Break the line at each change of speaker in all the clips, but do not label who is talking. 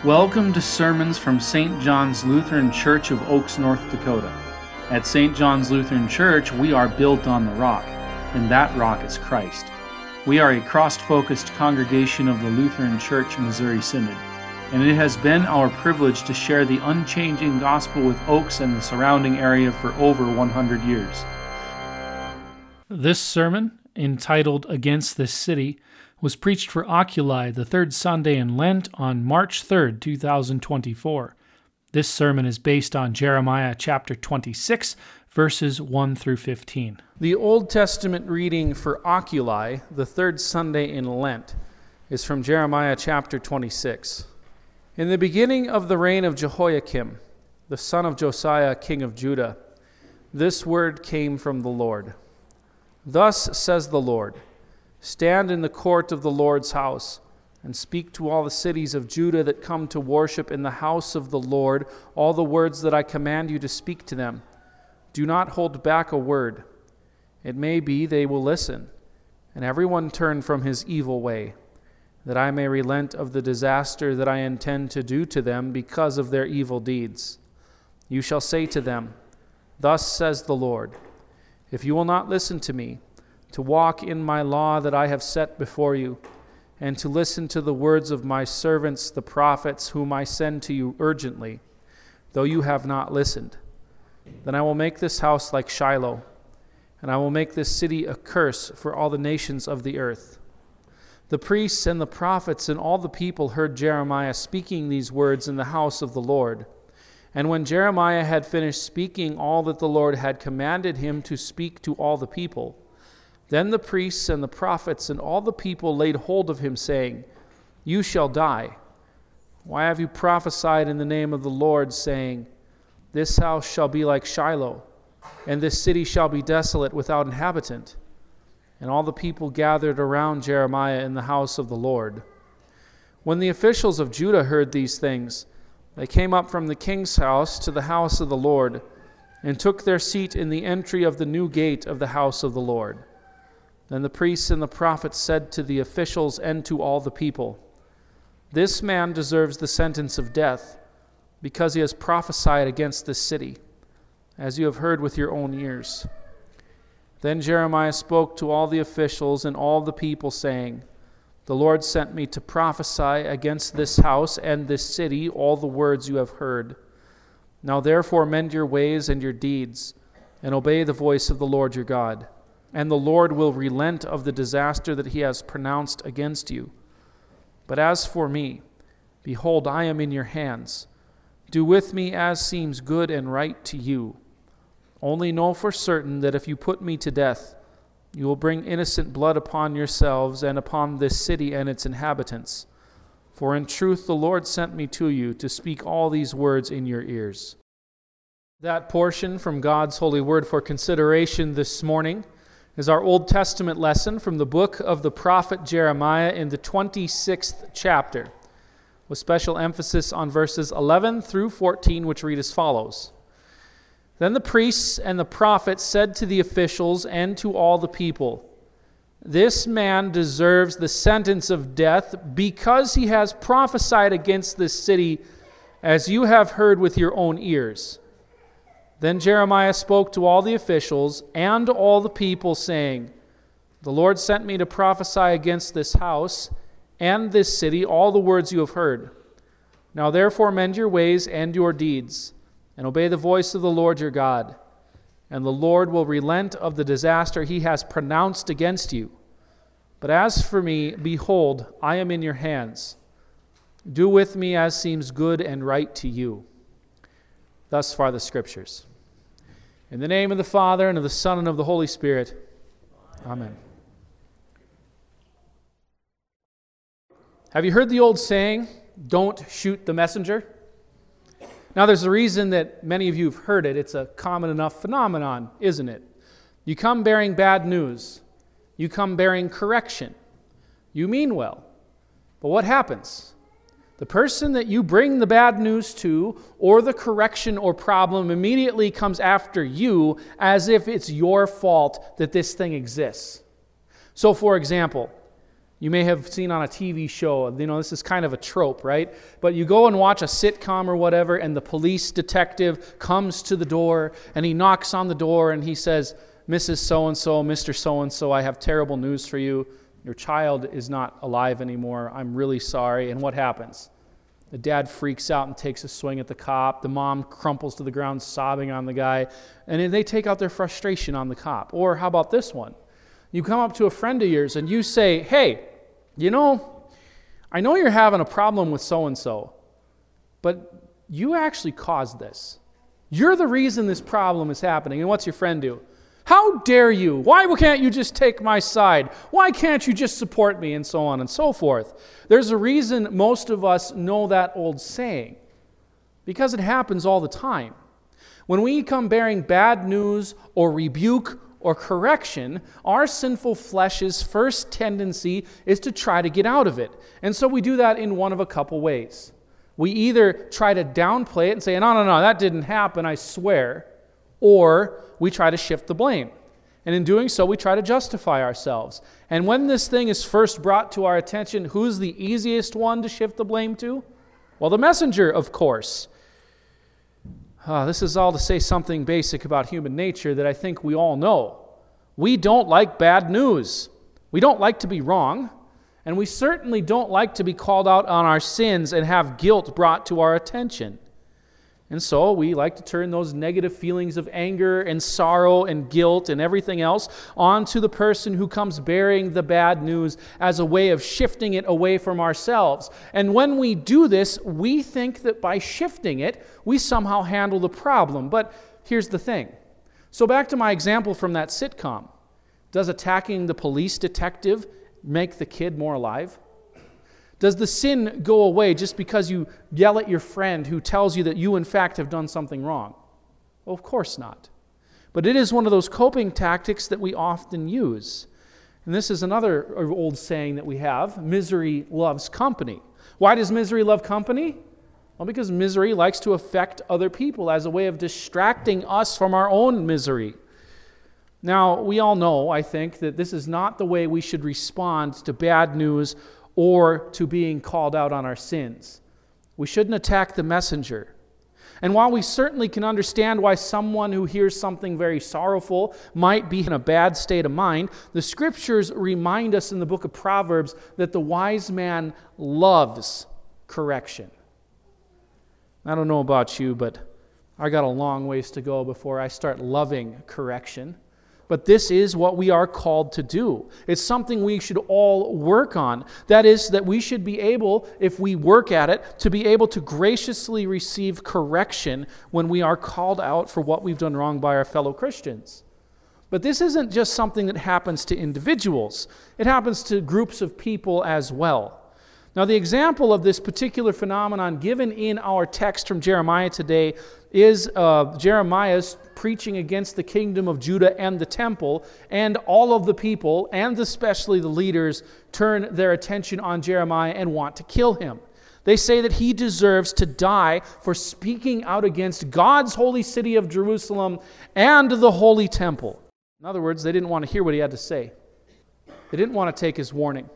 Welcome to sermons from St. John's Lutheran Church of Oaks, North Dakota. At St. John's Lutheran Church, we are built on the rock, and that rock is Christ. We are a cross-focused congregation of the Lutheran Church Missouri Synod, and it has been our privilege to share the unchanging gospel with Oaks and the surrounding area for over 100 years. This sermon, entitled Against This City, was preached for Oculi the third Sunday in Lent on March 3rd, 2024. This sermon is based on Jeremiah chapter 26, verses 1 through 15. The Old Testament reading for Oculi, the third Sunday in Lent, is from Jeremiah chapter 26. In the beginning of the reign of Jehoiakim, the son of Josiah, king of Judah, this word came from the Lord. Thus says the Lord, stand in the court of the Lord's house, and speak to all the cities of Judah that come to worship in the house of the Lord all the words that I command you to speak to them. Do not hold back a word. It may be they will listen, and everyone turn from his evil way, that I may relent of the disaster that I intend to do to them because of their evil deeds. You shall say to them, thus says the Lord, if you will not listen to me, to walk in my law that I have set before you, and to listen to the words of my servants the prophets, whom I send to you urgently, though you have not listened, then I will make this house like Shiloh, and I will make this city a curse for all the nations of the earth. The priests and the prophets and all the people heard Jeremiah speaking these words in the house of the Lord. And when Jeremiah had finished speaking all that the Lord had commanded him to speak to all the people, then the priests and the prophets and all the people laid hold of him, saying, you shall die. Why have you prophesied in the name of the Lord, saying, this house shall be like Shiloh, and this city shall be desolate without inhabitant? And all the people gathered around Jeremiah in the house of the Lord. When the officials of Judah heard these things, they came up from the king's house to the house of the Lord, and took their seat in the entry of the new gate of the house of the Lord. Then the priests and the prophets said to the officials and to all the people, this man deserves the sentence of death, because he has prophesied against this city, as you have heard with your own ears. Then Jeremiah spoke to all the officials and all the people, saying, the Lord sent me to prophesy against this house and this city all the words you have heard. Now therefore mend your ways and your deeds, and obey the voice of the Lord your God. And the Lord will relent of the disaster that he has pronounced against you. But as for me, behold, I am in your hands. Do with me as seems good and right to you. Only know for certain that if you put me to death, you will bring innocent blood upon yourselves and upon this city and its inhabitants. For in truth the Lord sent me to you to speak all these words in your ears. That portion from God's holy word for consideration this morning is our Old Testament lesson from the book of the prophet Jeremiah in the 26th chapter, with special emphasis on verses 11 through 14, which read as follows. Then the priests and the prophets said to the officials and to all the people, this man deserves the sentence of death because he has prophesied against this city, as you have heard with your own ears. Then Jeremiah spoke to all the officials and all the people, saying, the Lord sent me to prophesy against this house and this city all the words you have heard. Now therefore mend your ways and your deeds, and obey the voice of the Lord your God. And the Lord will relent of the disaster he has pronounced against you. But as for me, behold, I am in your hands. Do with me as seems good and right to you. Thus far the Scriptures. In the name of the Father, and of the Son, and of the Holy Spirit. Amen. Have you heard the old saying, don't shoot the messenger? Now there's a reason that many of you have heard it. It's a common enough phenomenon, isn't it? You come bearing bad news. You come bearing correction. You mean well. But what happens? The person that you bring the bad news to, or the correction or problem, immediately comes after you as if it's your fault that this thing exists. So, for example, You may have seen on a TV show, this is kind of a trope, right? But you go and watch a sitcom or whatever, and the police detective comes to the door, and he knocks on the door, and he says, Mrs. So-and-so, Mr. So-and-so, I have terrible news for you. Your child is not alive anymore. I'm really sorry. And what happens? The dad freaks out and takes a swing at the cop. The mom crumples to the ground sobbing on the guy. And then they take out their frustration on the cop. Or how about this one? You come up to a friend of yours and you say, hey, I know you're having a problem with so-and-so, but you actually caused this. You're the reason this problem is happening. And what's your friend do? How dare you? Why can't you just take my side? Why can't you just support me? And so on and so forth. There's a reason most of us know that old saying, because it happens all the time. When we come bearing bad news or rebuke or correction, our sinful flesh's first tendency is to try to get out of it. And so we do that in one of a couple ways. We either try to downplay it and say, no, that didn't happen, I swear. Or we try to shift the blame. And in doing so, we try to justify ourselves. And when this thing is first brought to our attention, who's the easiest one to shift the blame to? Well, the messenger, of course. This is all to say something basic about human nature that I think we all know. We don't like bad news. We don't like to be wrong. And we certainly don't like to be called out on our sins and have guilt brought to our attention. And so we like to turn those negative feelings of anger and sorrow and guilt and everything else onto the person who comes bearing the bad news as a way of shifting it away from ourselves. And when we do this, we think that by shifting it, we somehow handle the problem. But here's the thing. So back to my example from that sitcom. Does attacking the police detective make the kid more alive? Does the sin go away just because you yell at your friend who tells you that you in fact have done something wrong? Well, of course not. But it is one of those coping tactics that we often use. And this is another old saying that we have, misery loves company. Why does misery love company? Well, because misery likes to affect other people as a way of distracting us from our own misery. Now, we all know, I think, that this is not the way we should respond to bad news or to being called out on our sins. We shouldn't attack the messenger. And while we certainly can understand why someone who hears something very sorrowful might be in a bad state of mind, the Scriptures remind us in the book of Proverbs that the wise man loves correction. I don't know about you, but I got a long ways to go before I start loving correction. But this is what we are called to do. It's something we should all work on. That is, that we should be able, if we work at it, to be able to graciously receive correction when we are called out for what we've done wrong by our fellow Christians. But this isn't just something that happens to individuals. It happens to groups of people as well. Now, the example of this particular phenomenon given in our text from Jeremiah today is Jeremiah's preaching against the kingdom of Judah and the temple, and all of the people, and especially the leaders, turn their attention on Jeremiah and want to kill him. They say that he deserves to die for speaking out against God's holy city of Jerusalem and the holy temple. In other words, they didn't want to hear what he had to say. They didn't want to take his warning.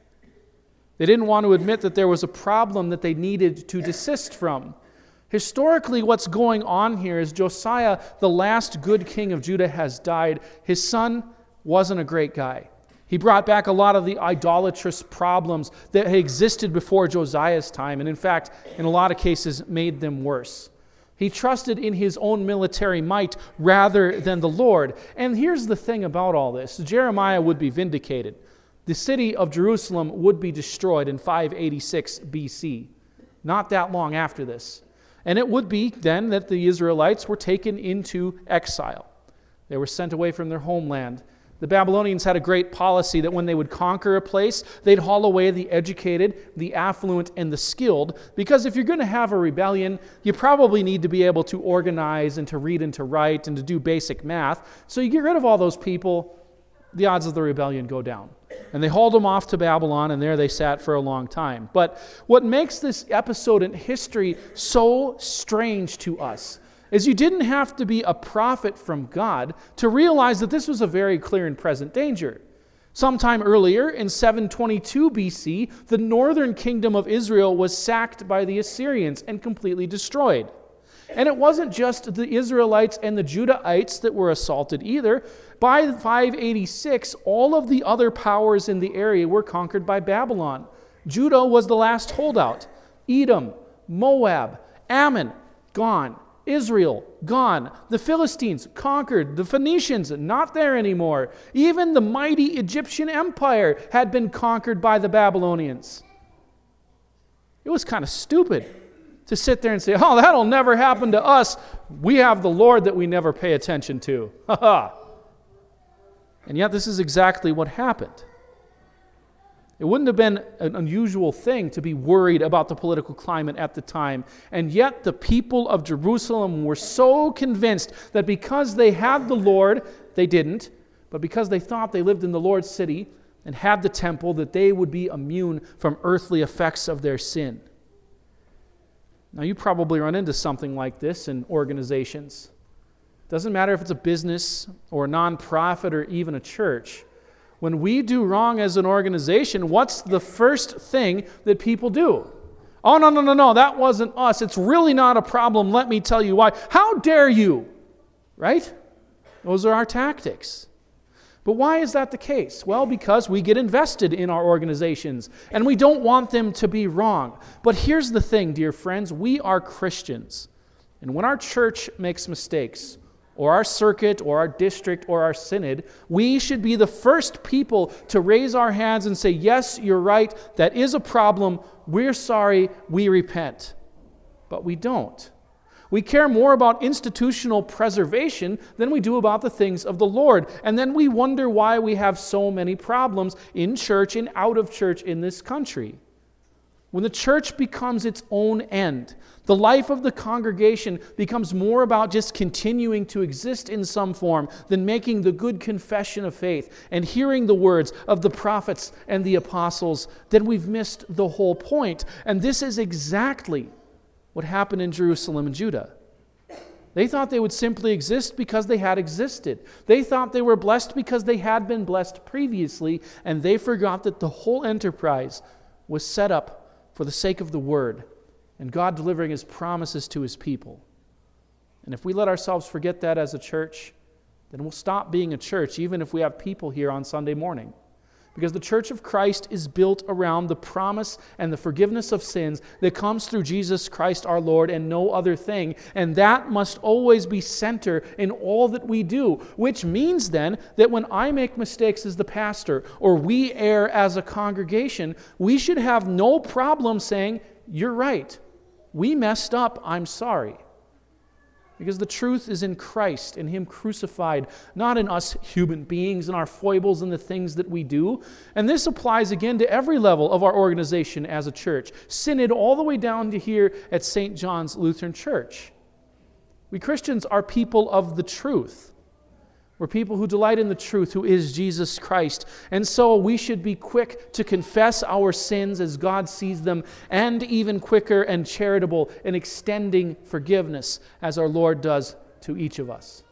They didn't want to admit that there was a problem that they needed to desist from. Historically, what's going on here is Josiah, the last good king of Judah, has died. His son wasn't a great guy. He brought back a lot of the idolatrous problems that had existed before Josiah's time, and in fact, in a lot of cases, made them worse. He trusted in his own military might rather than the Lord. And here's the thing about all this. Jeremiah would be vindicated. The city of Jerusalem would be destroyed in 586 BC, not that long after this. And it would be then that the Israelites were taken into exile. They were sent away from their homeland. The Babylonians had a great policy that when they would conquer a place, they'd haul away the educated, the affluent, and the skilled, because if you're going to have a rebellion, you probably need to be able to organize and to read and to write and to do basic math. So you get rid of all those people, the odds of the rebellion go down. And they hauled them off to Babylon, and there they sat for a long time. But what makes this episode in history so strange to us is you didn't have to be a prophet from God to realize that this was a very clear and present danger.
Sometime earlier, in 722 BC, the northern kingdom of Israel was sacked by the Assyrians and completely destroyed. And it wasn't just the Israelites and the Judahites that were assaulted either. By 586, all of the other powers in the area were conquered by Babylon. Judah was the last holdout. Edom, Moab, Ammon, gone. Israel, gone. The Philistines, conquered. The Phoenicians, not there anymore. Even the mighty Egyptian empire had been conquered by the Babylonians. It was kind of stupid to sit there and say, oh, that'll never happen to us. We have the Lord that we never pay attention to. Ha ha. And yet this is exactly what happened. It wouldn't have been an unusual thing to be worried about the political climate at the time. And yet the people of Jerusalem were so convinced that because they had the Lord, they didn't, but because they thought they lived in the Lord's city and had the temple, that they would be immune from earthly effects of their sin. Now you probably run into something like this in organizations. Doesn't matter if it's a business or a nonprofit or even a church. When we do wrong as an organization, what's the first thing that people do? Oh, no, that wasn't us. It's really not a problem. Let me tell you why. How dare you? Right? Those are our tactics. But why is that the case? Well, because we get invested in our organizations, and we don't want them to be wrong. But here's the thing, dear friends. We are Christians. And when our church makes mistakes, or our circuit, or our district, or our synod, we should be the first people to raise our hands and say, yes, you're right, that is a problem, we're sorry, we repent. But we don't. We care more about institutional preservation than we do about the things of the Lord. And then we wonder why we have so many problems in church and out of church in this country. When the church becomes its own end, the life of the congregation becomes more about just continuing to exist in some form than making the good confession of faith and hearing the words of the prophets and the apostles, then we've missed the whole point. And this is exactly what happened in Jerusalem and Judah. They thought they would simply exist because they had existed. They thought they were blessed because they had been blessed previously, and they forgot that the whole enterprise was set up for the sake of the Word and God delivering His promises to His people. And if we let ourselves forget that as a church, then we'll stop being a church, even if we have people here on Sunday morning. Because the church of Christ is built around the promise and the forgiveness of sins that comes through Jesus Christ our Lord and no other thing. And that must always be center in all that we do. Which means then that when I make mistakes as the pastor or we err as a congregation, we should have no problem saying, you're right. We messed up. I'm sorry. Because the truth is in Christ, in Him crucified, not in us human beings and our foibles and the things that we do. And this applies again to every level of our organization as a church, synod all the way down to here at St. John's Lutheran Church. We Christians are people of the truth. We're people who delight in the truth, who is Jesus Christ. And so we should be quick to confess our sins as God sees them, and even quicker and charitable in extending forgiveness as our Lord does to each of us.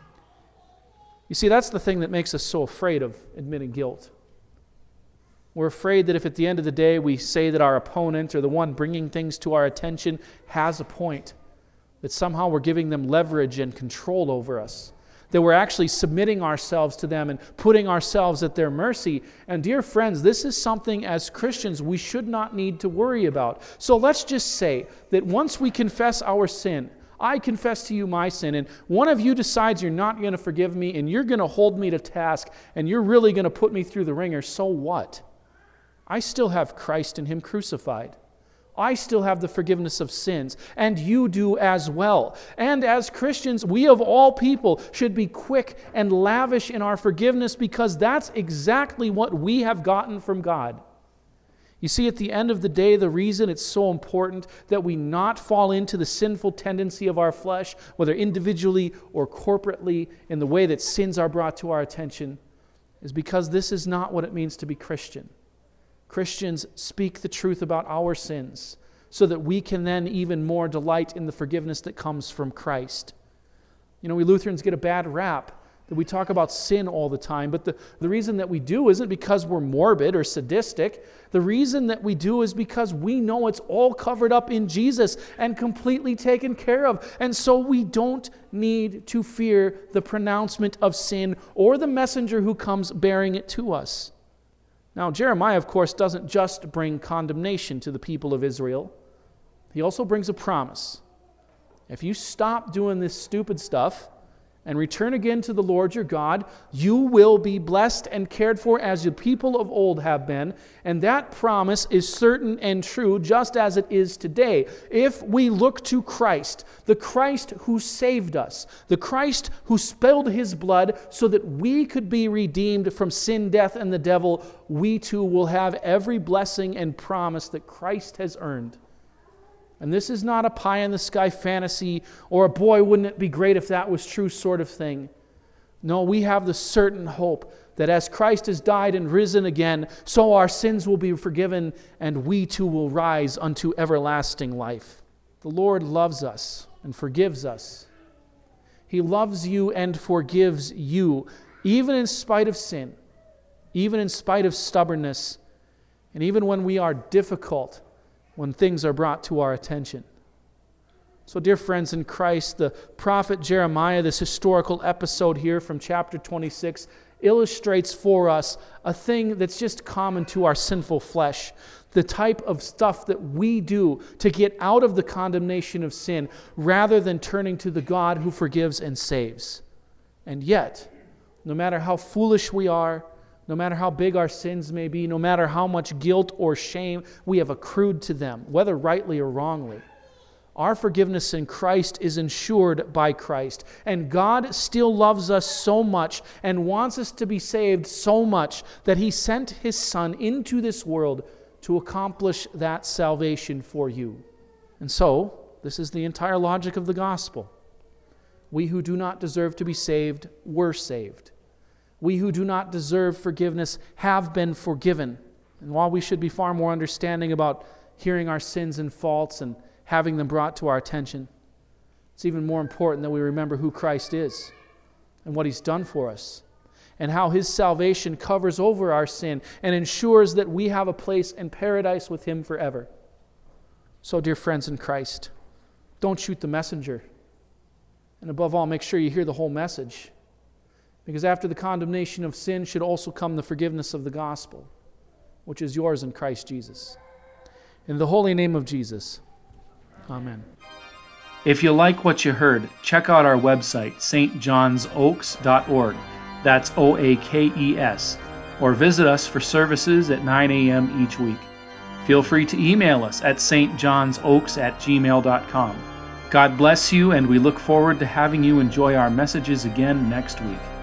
You see, that's the thing that makes us so afraid of admitting guilt. We're afraid that if at the end of the day we say that our opponent or the one bringing things to our attention has a point, that somehow we're giving them leverage and control over us, that we're actually submitting ourselves to them and putting ourselves at their mercy. And dear friends, this is something as Christians we should not need to worry about. So let's just say that once we confess our sin, I confess to you my sin, and one of you decides you're not going to forgive me and you're going to hold me to task and you're really going to put me through the ringer, so what? I still have Christ and Him crucified. I still have the forgiveness of sins, and you do as well. And as Christians, we of all people should be quick and lavish in our forgiveness because that's exactly what we have gotten from God. You see, at the end of the day, the reason it's so important that we not fall into the sinful tendency of our flesh, whether individually or corporately, in the way that sins are brought to our attention, is because this is not what it means to be Christian. Christians speak the truth about our sins so that we can then even more delight in the forgiveness that comes from Christ. You know, we Lutherans get a bad rap that we talk about sin all the time, but the reason that we do isn't because we're morbid or sadistic. The reason that we do is because we know it's all covered up in Jesus and completely taken care of. And so we don't need to fear the pronouncement of sin or the messenger who comes bearing it to us. Now, Jeremiah, of course, doesn't just bring condemnation to the people of Israel. He also brings a promise. If you stop doing this stupid stuff and return again to the Lord your God, you will be blessed and cared for as the people of old have been. And that promise is certain and true, just as it is today. If we look to Christ, the Christ who saved us, the Christ who spilled his blood so that we could be redeemed from sin, death, and the devil, we too will have every blessing and promise that Christ has earned. And this is not a pie-in-the-sky fantasy or a boy, wouldn't it be great if that was true sort of thing. No, we have the certain hope that as Christ has died and risen again, so our sins will be forgiven and we too will rise unto everlasting life. The Lord loves us and forgives us. He loves you and forgives you, even in spite of sin, even in spite of stubbornness, and even when we are difficult, when things are brought to our attention. So, dear friends in Christ, the prophet Jeremiah, this historical episode here from chapter 26, illustrates for us a thing that's just common to our sinful flesh, the type of stuff that we do to get out of the condemnation of sin rather than turning to the God who forgives and saves. And yet, no matter how foolish we are, no matter how big our sins may be, no matter how much guilt or shame we have accrued to them, whether rightly or wrongly, our forgiveness in Christ is ensured by Christ. And God still loves us so much and wants us to be saved so much that He sent His Son into this world to accomplish that salvation for you. And so, this is the entire logic of the gospel. We who do not deserve to be saved were saved. We who do not deserve forgiveness have been forgiven. And while we should be far more understanding about hearing our sins and faults and having them brought to our attention, it's even more important that we remember who Christ is and what He's done for us and how His salvation covers over our sin and ensures that we have a place in paradise with Him forever. So, dear friends in Christ, don't shoot the messenger. And above all, make sure you hear the whole message. Because after the condemnation of sin should also come the forgiveness of the gospel, which is yours in Christ Jesus. In the holy name of Jesus, amen.
If you like what you heard, check out our website, stjohnsoaks.org. That's OAKES. Or visit us for services at 9 a.m. each week. Feel free to email us at stjohnsoaks@gmail.com. God bless you, and we look forward to having you enjoy our messages again next week.